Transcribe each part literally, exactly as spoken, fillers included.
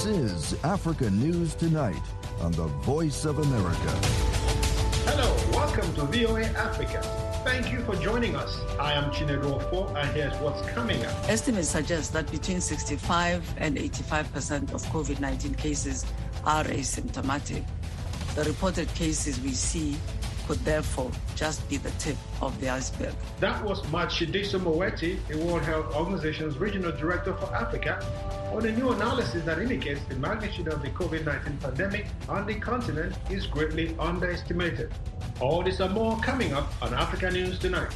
is Africa News Tonight on the Voice of America. Hello, welcome to V O A Africa. Thank you for joining us. I am Chinedu Ofo, and here's what's coming up. Estimates suggest that between sixty-five and eighty-five percent of COVID nineteen cases are asymptomatic. The reported cases we see could therefore just be the tip of the iceberg. That was Matshidiso Moeti, the World Health Organization's Regional Director for Africa, on a new analysis that indicates the magnitude of the COVID nineteen pandemic on the continent is greatly underestimated. All this and more coming up on Africa News Tonight.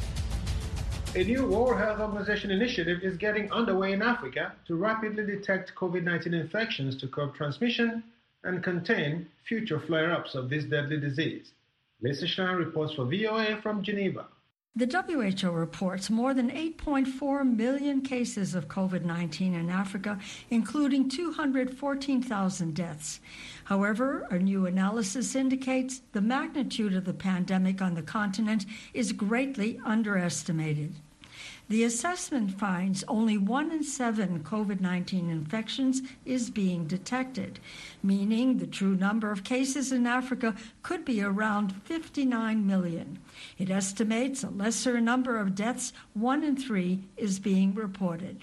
A new World Health Organization initiative is getting underway in Africa to rapidly detect COVID nineteen infections to curb transmission and contain future flare-ups of this deadly disease. Lisa Schlein reports for V O A from Geneva. The W H O reports more than eight point four million cases of COVID nineteen in Africa, including two hundred fourteen thousand deaths. However, a new analysis indicates the magnitude of the pandemic on the continent is greatly underestimated. The assessment finds only one in seven COVID nineteen infections is being detected, meaning the true number of cases in Africa could be around fifty-nine million. It estimates a lesser number of deaths, one in three, is being reported.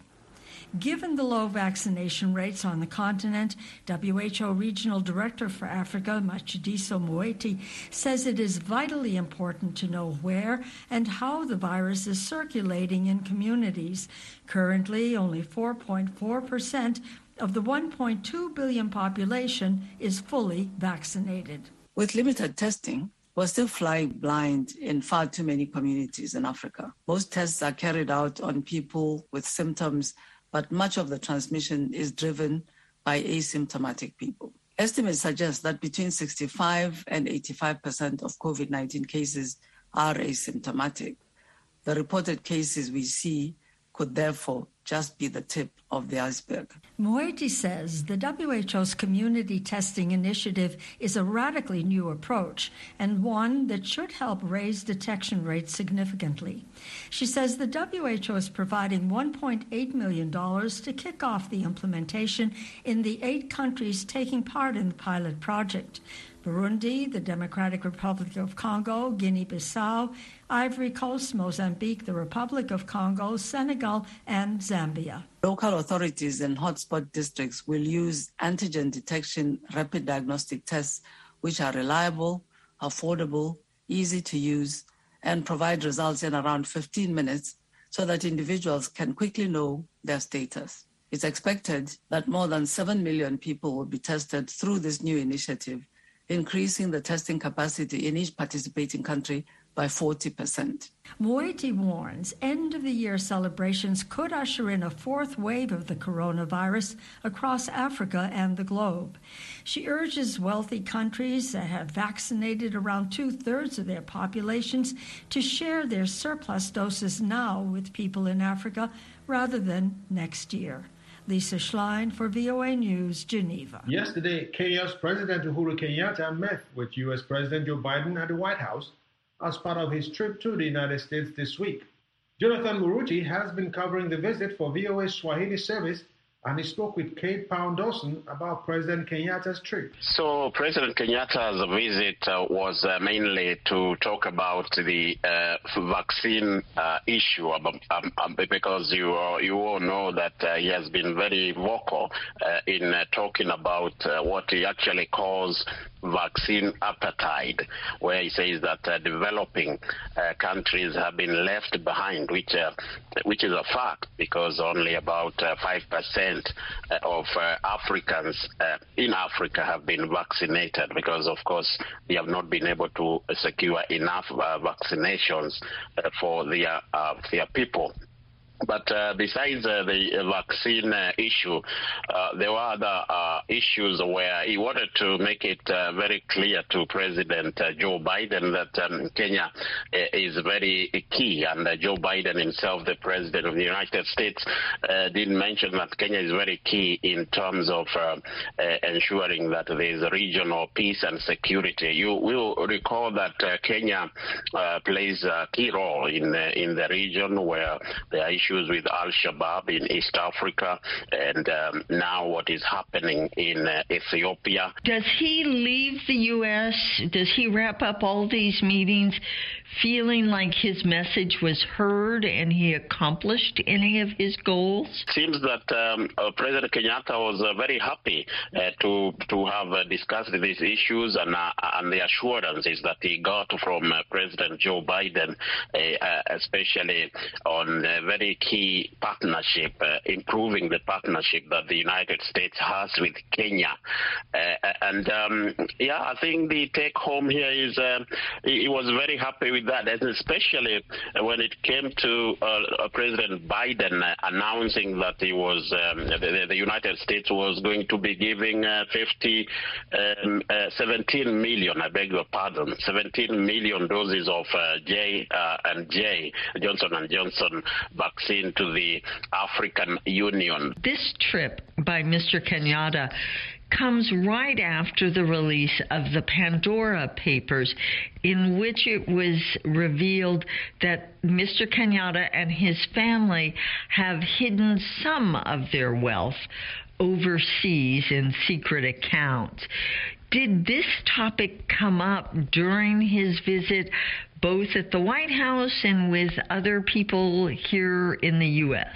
Given the low vaccination rates on the continent, W H O Regional Director for Africa, Matshidiso Moeti, says it is vitally important to know where and how the virus is circulating in communities. Currently, only four point four percent of the one point two billion population is fully vaccinated. With limited testing, we're still flying blind in far too many communities in Africa. Most tests are carried out on people with symptoms, but much of the transmission is driven by asymptomatic people. Estimates suggest that between sixty-five and eighty-five percent of COVID nineteen cases are asymptomatic. The reported cases we see could therefore just be the tip of the iceberg. Moeti says the W H O's community testing initiative is a radically new approach and one that should help raise detection rates significantly. She says the W H O is providing one point eight million dollars to kick off the implementation in the eight countries taking part in the pilot project: Burundi, the Democratic Republic of Congo, Guinea-Bissau, Ivory Coast, Mozambique, the Republic of Congo, Senegal, and Zambia. Local authorities in hotspot districts will use antigen detection rapid diagnostic tests, which are reliable, affordable, easy to use, and provide results in around fifteen minutes so that individuals can quickly know their status. It's expected that more than seven million people will be tested through this new initiative, increasing the testing capacity in each participating country by forty percent. Moeti warns end-of-the-year celebrations could usher in a fourth wave of the coronavirus across Africa and the globe. She urges wealthy countries that have vaccinated around two-thirds of their populations to share their surplus doses now with people in Africa rather than next year. Lisa Schlein for V O A News, Geneva. Yesterday, Kenya's President Uhuru Kenyatta met with U S President Joe Biden at the White House as part of his trip to the United States this week. Jonathan Muruti has been covering the visit for V O A's Swahili service, and he spoke with Kate Pound-Dawson about President Kenyatta's trip. So President Kenyatta's visit uh, was uh, mainly to talk about the uh, vaccine uh, issue, um, um, because you uh, you all know that uh, he has been very vocal uh, in uh, talking about uh, what he actually calls vaccine apartheid, where he says that uh, developing uh, countries have been left behind, which uh, which is a fact, because only about uh, five percent of uh, Africans uh, in Africa have been vaccinated, because of course they have not been able to secure enough uh, vaccinations uh, for their uh, their people. But uh, besides uh, the uh, vaccine uh, issue, uh, there were other uh, issues where he wanted to make it uh, very clear to President uh, Joe Biden that um, Kenya uh, is very key. And uh, Joe Biden himself, the President of the United States, uh, did mention that Kenya is very key in terms of uh, uh, ensuring that there is regional peace and security. You will recall that uh, Kenya uh, plays a key role in, uh, in the region where there are issues issues with Al-Shabaab in East Africa, and um, now what is happening in uh, Ethiopia. Does he leave the U S? Does he wrap up all these meetings feeling like his message was heard and he accomplished any of his goals? It seems that um, uh, President Kenyatta was uh, very happy uh, to to have uh, discussed these issues, and uh, and the assurances that he got from uh, President Joe Biden, uh, uh, especially on a very key partnership, uh, improving the partnership that the United States has with Kenya. Uh, and um, yeah, I think the take home here is uh, he, he was very happy with that, and especially when it came to uh, President Biden uh, announcing that he was um, the, the United States was going to be giving uh, fifty, um, uh, seventeen million, I beg your pardon, seventeen million doses of uh, J uh, and J, Johnson and Johnson vaccine to the African Union. This trip by Mister Kenyatta comes right after the release of the Pandora Papers, in which it was revealed that Mister Kenyatta and his family have hidden some of their wealth overseas in secret accounts. Did this topic come up during his visit, both at the White House and with other people here in the U S?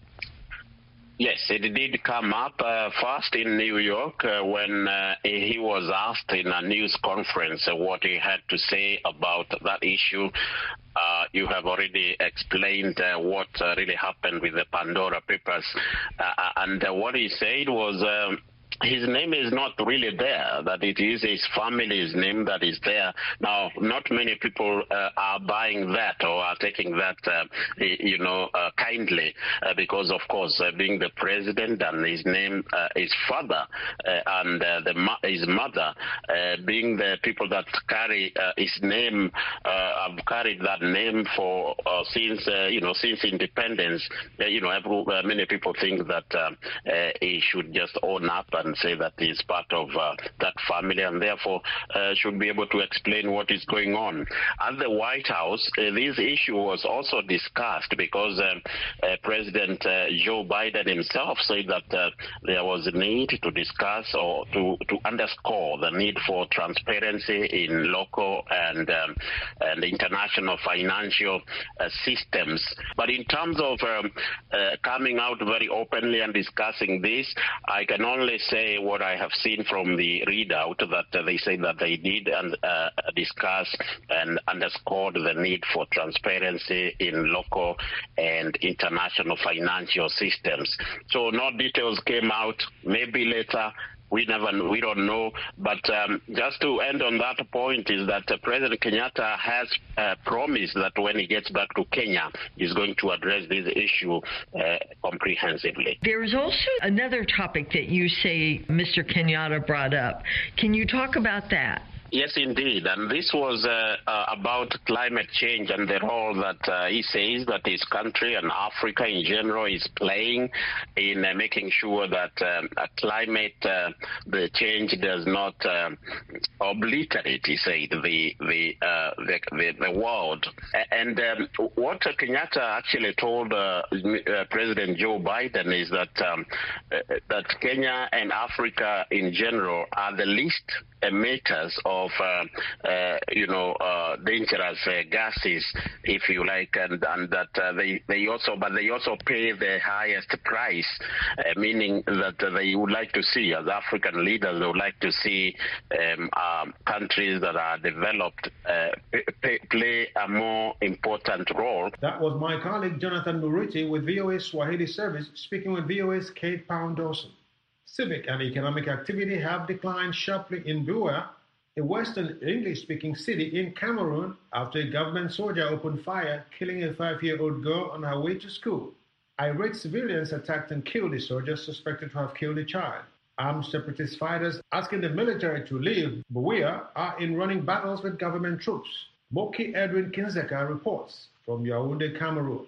Yes, it did come up uh, first in New York uh, when uh, he was asked in a news conference uh, what he had to say about that issue. Uh, you have already explained uh, what uh, really happened with the Pandora Papers. Uh, and uh, what he said was um, his name is not really there, that it is his family's name that is there. Now, not many people uh, are buying that or are taking that, uh, you know, uh, kindly, uh, because, of course, uh, being the president and his name, uh, his father uh, and uh, the mo- his mother, uh, being the people that carry uh, his name, uh, have carried that name for uh, since, uh, you know, since independence. Uh, you know, every, uh, many people think that uh, uh, he should just own up and say that he's part of uh, that family, and therefore uh, should be able to explain what is going on. At the White House, uh, this issue was also discussed because uh, uh, President uh, Joe Biden himself said that uh, there was a need to discuss or to, to underscore the need for transparency in local and, um, and international financial uh, systems. But in terms of um, uh, coming out very openly and discussing this, I can only say what I have seen from the readout, that uh, they say that they did and uh, discuss and underscored the need for transparency in local and international financial systems. So no details came out. Maybe later. We never, we don't know. But um, just to end on that point is that uh, President Kenyatta has uh, promised that when he gets back to Kenya, he's going to address this issue uh, comprehensively. There is also another topic that you say Mister Kenyatta brought up. Can you talk about that? Yes, indeed. And this was uh, uh, about climate change and the role that uh, he says that his country and Africa in general is playing in uh, making sure that um, a climate uh, the change does not uh, obliterate, he said, the the, uh, the the the world. And um, what Kenyatta actually told uh, uh, President Joe Biden is that um, uh, that Kenya and Africa in general are the least emitters of, uh, uh, you know, uh, dangerous uh, gases, if you like, and, and that uh, they, they also, but they also pay the highest price, uh, meaning that uh, they would like to see, as African leaders, they would like to see um, um, countries that are developed uh, pay, play a more important role. That was my colleague Jonathan Muriti with V O A Swahili Service, speaking with V O A's Kate Pound-Dawson. Civic and economic activity have declined sharply in Bua, a western English-speaking city in Cameroon, after a government soldier opened fire, killing a five-year-old girl on her way to school. Irate civilians attacked and killed the soldier suspected to have killed a child. Armed separatist fighters asking the military to leave Buea are in running battles with government troops. Moki Edwin Kinzeka reports from Yaoundé, Cameroon.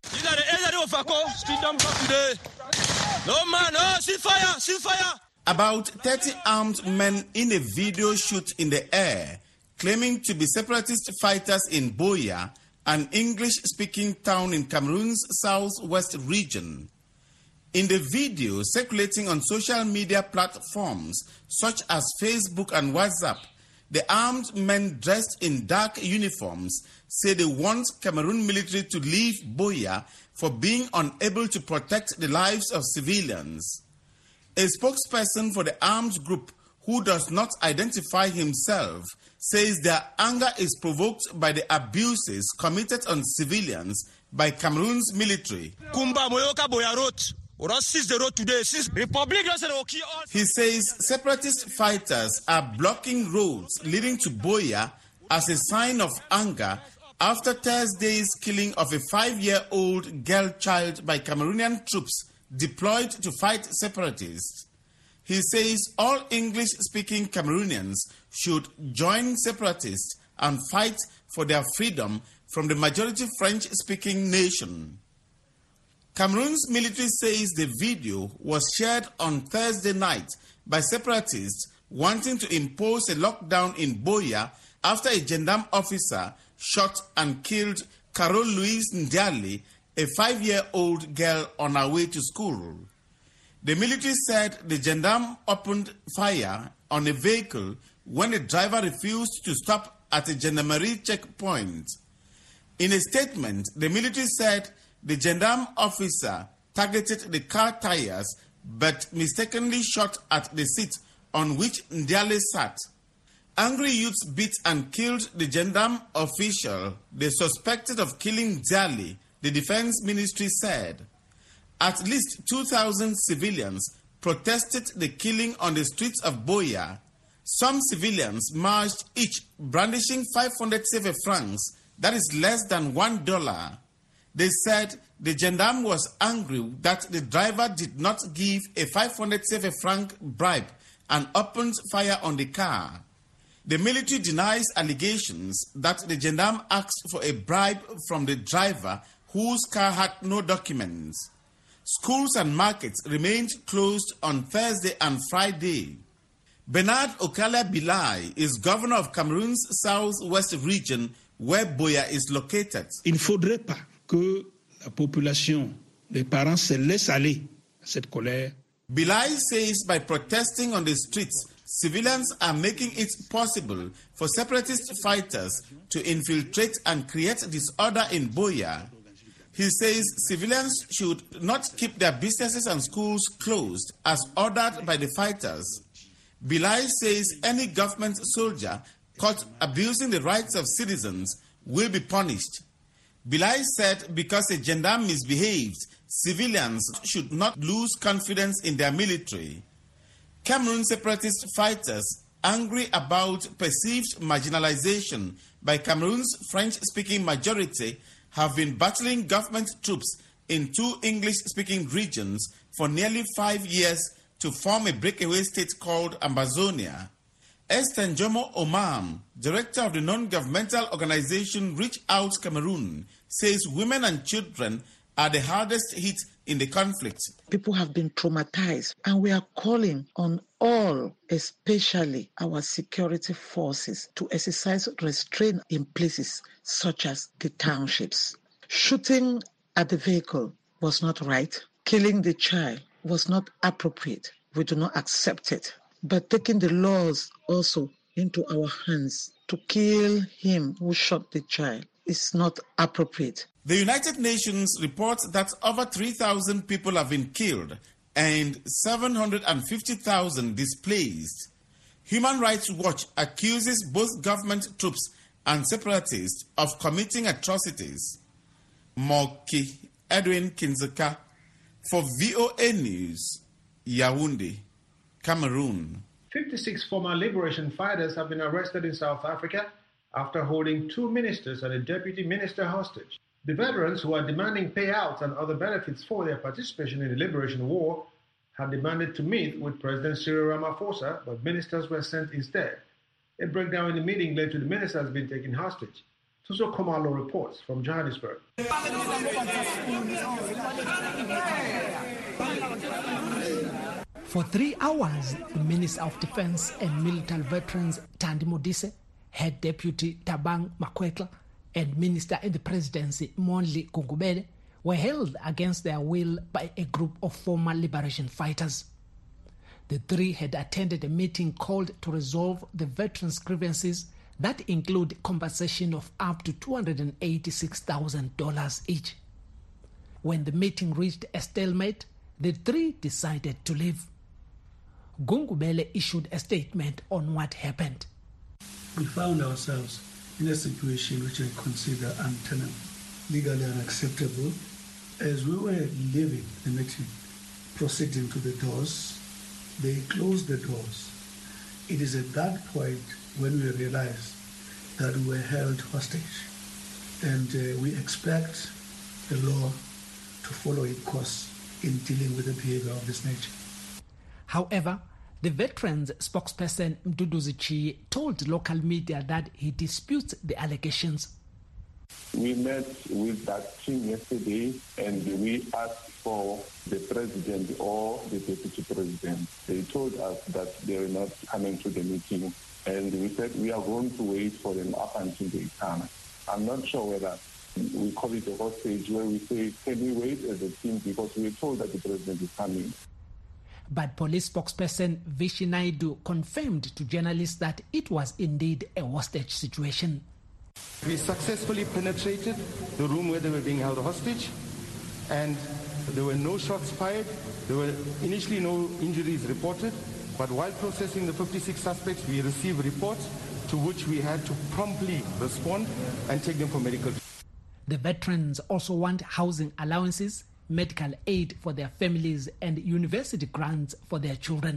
No man, oh, see fire, see fire. About thirty armed men in a video shoot in the air, claiming to be separatist fighters in Buea, an English-speaking town in Cameroon's southwest region. In the video circulating on social media platforms such as Facebook and WhatsApp, the armed men dressed in dark uniforms say they want Cameroon military to leave Buea for being unable to protect the lives of civilians. A spokesperson for the armed group, who does not identify himself, says their anger is provoked by the abuses committed on civilians by Cameroon's military. He says separatist fighters are blocking roads leading to Buea as a sign of anger after Thursday's killing of a five-year-old girl child by Cameroonian troops deployed to fight separatists. He says all English-speaking Cameroonians should join separatists and fight for their freedom from the majority French-speaking nation. Cameroon's military says the video was shared on Thursday night by separatists wanting to impose a lockdown in Buea after a gendarme officer shot and killed Carole Louise Ndiali, a five-year-old girl on her way to school. The military said the gendarme opened fire on a vehicle when the driver refused to stop at a gendarmerie checkpoint. In a statement, the military said the gendarme officer targeted the car tires but mistakenly shot at the seat on which Ndiale sat. Angry youths beat and killed the gendarme official they suspected of killing Ndiale, the defense ministry said. At least two thousand civilians protested the killing on the streets of Buea. Some civilians marched each brandishing five hundred C F A francs, that is less than one dollar. They said the gendarme was angry that the driver did not give a five hundred C F A franc bribe and opened fire on the car. The military denies allegations that the gendarme asked for a bribe from the driver whose car had no documents. Schools and markets remained closed on Thursday and Friday. Bernard Okala Bilai is governor of Cameroon's southwest region where Buea is located. Il ne faudrait pas que la population, les parents se laissent aller à cette colère. Bilai says by protesting on the streets, civilians are making it possible for separatist fighters to infiltrate and create disorder in Buea. He says civilians should not keep their businesses and schools closed as ordered by the fighters. Bilai says any government soldier caught abusing the rights of citizens will be punished. Bilai said because a gendarme misbehaved, civilians should not lose confidence in their military. Cameroon separatist fighters, angry about perceived marginalization by Cameroon's French-speaking majority, have been battling government troops in two English-speaking regions for nearly five years to form a breakaway state called Ambazonia. Esther Njomo Omam, director of the non-governmental organization Reach Out Cameroon, says women and children are the hardest hit in the conflict. People have been traumatized, and we are calling on all, especially our security forces, to exercise restraint in places such as the townships. Shooting at the vehicle was not right. Killing the child was not appropriate. We do not accept it. But taking the laws also into our hands to kill him who shot the child is not appropriate. The United Nations reports that over three thousand people have been killed and seven hundred fifty thousand displaced. Human Rights Watch accuses both government troops and separatists of committing atrocities. Moki Edwin Kinzeka for V O A News, Yaoundé, Cameroon. fifty-six former liberation fighters have been arrested in South Africa after holding two ministers and a deputy minister hostage. The veterans, who are demanding payouts and other benefits for their participation in the liberation war, had demanded to meet with President Cyril Ramaphosa, but ministers were sent instead. A breakdown in the meeting led to the ministers being taken hostage. Tuso Komalo reports from Johannesburg. For three hours, the Minister of Defense and Military Veterans, Thandi Modise, Head Deputy Thabang Makwetla, and Minister in the Presidency Mondli Gungubele were held against their will by a group of former liberation fighters. The three had attended a meeting called to resolve the veterans' grievances that include compensation of up to two hundred eighty-six thousand dollars each. When the meeting reached a stalemate, the three decided to leave. Gungubele issued a statement on what happened. We found ourselves in a situation which I consider untenable, legally unacceptable. As we were leaving the meeting, proceeding to the doors, they closed the doors. It is at that point when we realized that we were held hostage, and uh, we expect the law to follow its course in dealing with the behavior of this nature. However, the veterans spokesperson Mduduzi Chi told local media that he disputes the allegations. We met with that team yesterday and we asked for the president or the deputy president. They told us that they were not coming to the meeting, and we said we are going to wait for them up until they come. I'm not sure whether we call it a hostage where we say, can we wait as a team, because we were told that the president is coming. But police spokesperson Vishy Naidu confirmed to journalists that it was indeed a hostage situation. We successfully penetrated the room where they were being held hostage, and there were no shots fired. There were initially no injuries reported, but while processing the fifty-six suspects, we received reports to which we had to promptly respond and take them for medical. The veterans also want housing allowances, medical aid for their families, and university grants for their children.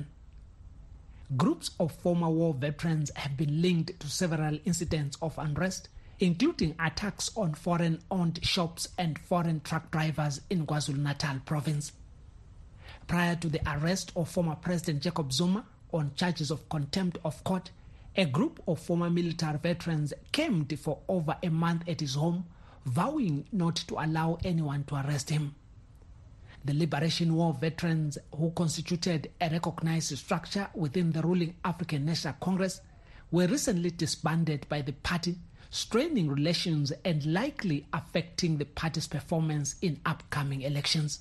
Groups of former war veterans have been linked to several incidents of unrest, including attacks on foreign-owned shops and foreign truck drivers in KwaZulu-Natal province. Prior to the arrest of former President Jacob Zuma on charges of contempt of court, a group of former military veterans camped for over a month at his home, vowing not to allow anyone to arrest him. The Liberation War veterans, who constituted a recognized structure within the ruling African National Congress, were recently disbanded by the party, straining relations and likely affecting the party's performance in upcoming elections.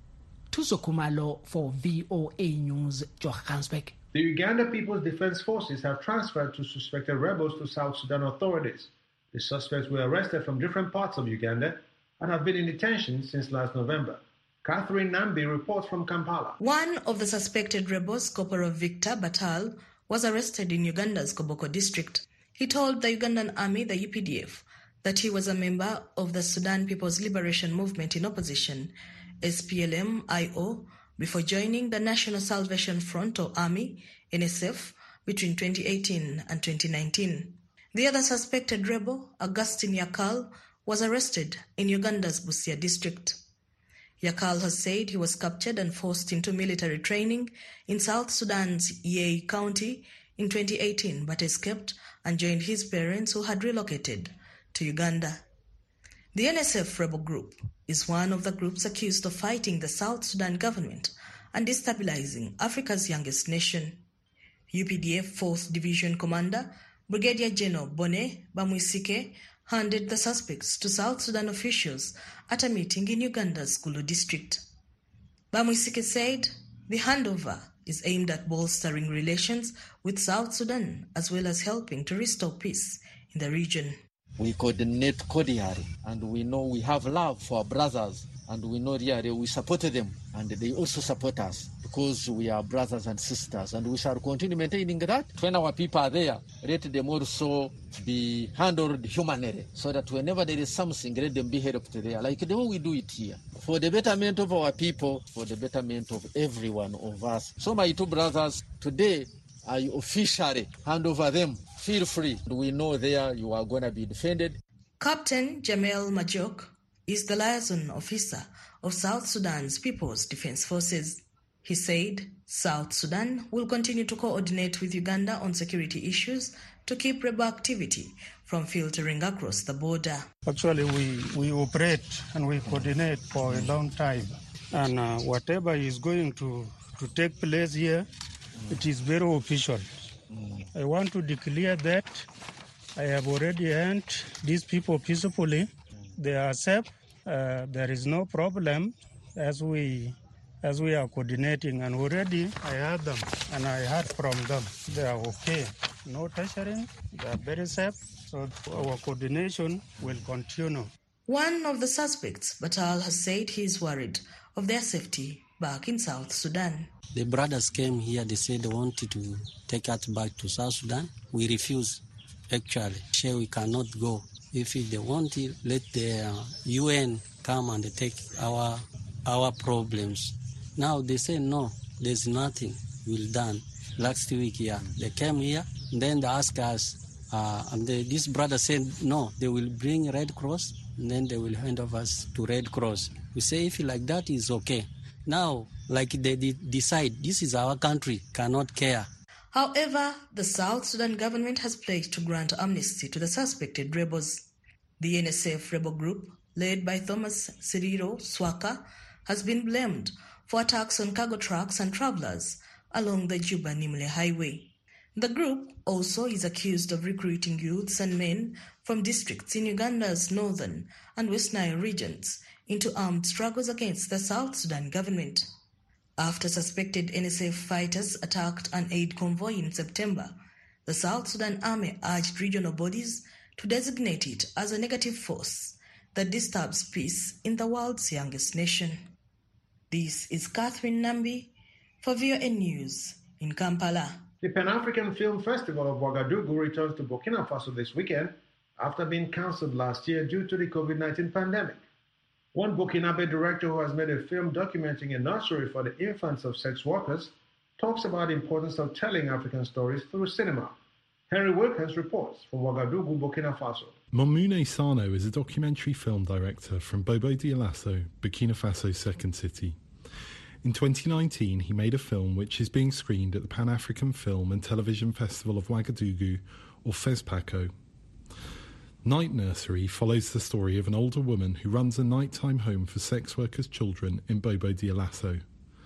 Tuso Kumalo for V O A News, Johannesburg. The Uganda People's Defense Forces have transferred to suspected rebels to South Sudan authorities. The suspects were arrested from different parts of Uganda and have been in detention since last November. Catherine Nambi reports from Kampala. One of the suspected rebels, Corporal Victor Batal, was arrested in Uganda's Koboko district. He told the Ugandan Army, the U P D F, that he was a member of the Sudan People's Liberation Movement in opposition, S P L M I O, before joining the National Salvation Front or Army, N S F, between twenty eighteen and twenty nineteen. The other suspected rebel, Augustine Yakal, was arrested in Uganda's Busia district. Yakal has said he was captured and forced into military training in South Sudan's Yei County in twenty eighteen, but escaped and joined his parents who had relocated to Uganda. The N S F rebel group is one of the groups accused of fighting the South Sudan government and destabilizing Africa's youngest nation. U P D F fourth Division Commander Brigadier General Bone Bamwisike handed the suspects to South Sudan officials at a meeting in Uganda's Gulu district. Bamwisike said the handover is aimed at bolstering relations with South Sudan as well as helping to restore peace in the region. We coordinate cordially, and we know we have love for our brothers, and we know really we support them, and they also support us because we are brothers and sisters, and we shall continue maintaining that. When our people are there, let them also be handled humanly, so that whenever there is something, let them be helped there, like the way we do it here, for the betterment of our people, for the betterment of every one of us. So my two brothers, today I officially hand over them. Feel free. We know there you are going to be defended. Captain Jamel Majok is the liaison officer of South Sudan's People's Defense Forces. He said South Sudan will continue to coordinate with Uganda on security issues to keep rebel activity from filtering across the border. Actually, we, we operate and we coordinate for a long time. And uh, whatever is going to, to take place here, it is very official. I want to declare that I have already helped these people peacefully. They are safe. Uh, there is no problem as we as we are coordinating. And already I heard them and I heard from them. They are okay. No torturing. They are very safe. So our coordination will continue. One of the suspects, Batal, has said he is worried of their safety back in South Sudan. The brothers came here. They said they wanted to take us back to South Sudan. We refused. Actually, sure, we cannot go. If they want to, let the uh, U N come and take our our problems. Now they say no, there's nothing will done. Last week, yeah, they came here, and then they asked us, uh, and they, this brother said no, they will bring Red Cross, and then they will hand over us to Red Cross. We say if like that is okay. Now, like they, they decide this is our country, cannot care. However, the South Sudan government has pledged to grant amnesty to the suspected rebels. The N S F rebel group, led by Thomas Siriro Swaka, has been blamed for attacks on cargo trucks and travelers along the Juba-Nimule highway. The group also is accused of recruiting youths and men from districts in Uganda's northern and West Nile regions into armed struggles against the South Sudan government. After suspected N S F fighters attacked an aid convoy in September, the South Sudan Army urged regional bodies to designate it as a negative force that disturbs peace in the world's youngest nation. This is Catherine Nambi for V O N News in Kampala. The Pan-African Film Festival of Ouagadougou returns to Burkina Faso this weekend after being cancelled last year due to the COVID nineteen pandemic. One Burkinabe director who has made a film documenting a nursery for the infants of sex workers talks about the importance of telling African stories through cinema. Henry Wilkins reports from Ouagadougou, Burkina Faso. Momune Sano is a documentary film director from Bobo-Dioulasso, Burkina Faso's second city. In twenty nineteen, he made a film which is being screened at the Pan-African Film and Television Festival of Ouagadougou, or FESPACO. Night Nursery follows the story of an older woman who runs a nighttime home for sex workers' children in Bobo-Dioulasso.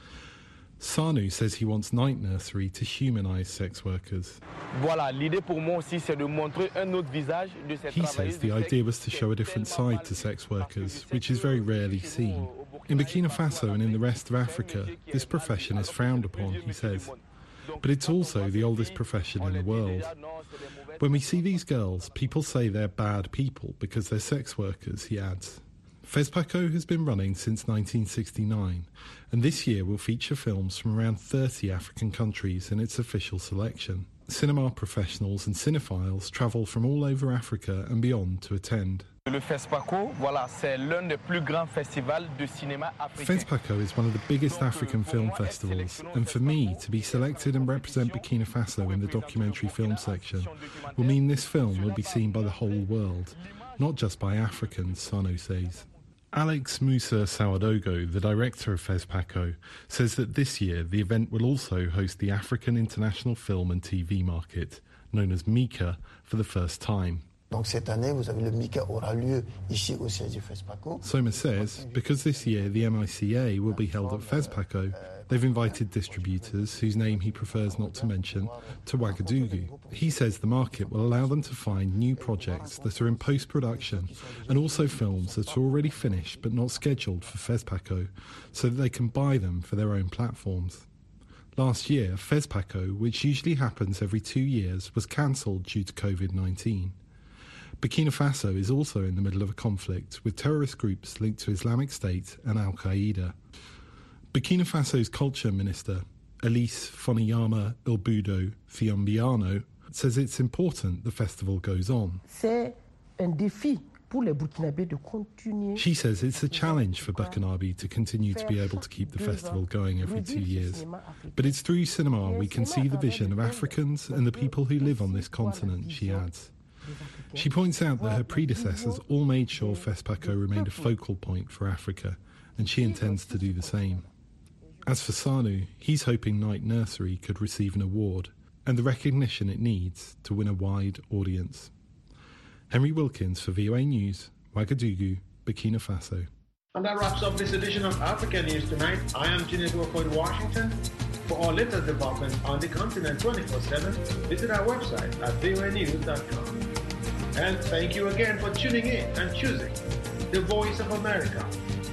Sanu says he wants Night Nursery to humanise sex workers. Voilà, l'idée pour moi aussi c'est de montrer un autre visage de cette He says the idea was to show a different side to sex workers, which is very rarely seen. In Burkina Faso and in the rest of Africa, this profession is frowned upon, he says. But it's also the oldest profession in the world. When we see these girls, people say they're bad people because they're sex workers, he adds. FESPACO has been running since nineteen sixty-nine, and this year will feature films from around thirty African countries in its official selection. Cinema professionals and cinephiles travel from all over Africa and beyond to attend. Le FESPACO, voilà, c'est l'un des plus grands festivals de cinéma africain. FESPACO is one of the biggest African film festivals, and for me to be selected and represent Burkina Faso in the documentary film section will mean this film will be seen by the whole world, not just by Africans, Sano says. Alex Musa Sawadogo, the director of FESPACO, says that this year the event will also host the African International Film and T V Market, known as MICA, for the first time. Donc cette année, vous avez le MICA aura lieu ici au siège du FESPACO. Soma says, because this year the M I C A will be held at FESPACO, they've invited distributors, whose name he prefers not to mention, to Ouagadougou. He says the market will allow them to find new projects that are in post-production and also films that are already finished but not scheduled for FESPACO, so that they can buy them for their own platforms. Last year, FESPACO, which usually happens every two years, was cancelled due to COVID nineteen. Burkina Faso is also in the middle of a conflict with terrorist groups linked to Islamic State and Al-Qaeda. Burkina Faso's culture minister, Elise Foniyama Ilbudo Fiambiano, says it's important the festival goes on. C'est un défi pour les Burkinabés de continuer. She says it's a challenge for Burkinabe to continue to be able to keep the festival going every two years. But it's through cinema we can see the vision of Africans and the people who live on this continent, she adds. She points out that her predecessors all made sure FESPACO remained a focal point for Africa, and she intends to do the same. As for Sanu, he's hoping Night Nursery could receive an award and the recognition it needs to win a wide audience. Henry Wilkins for V O A News, Ouagadougou, Burkina Faso. And that wraps up this edition of Africa News Tonight. I am Juliet Wilford in Washington. For all latest developments on the continent twenty-four seven, visit our website at V O A news dot com. And thank you again for tuning in and choosing the Voice of America.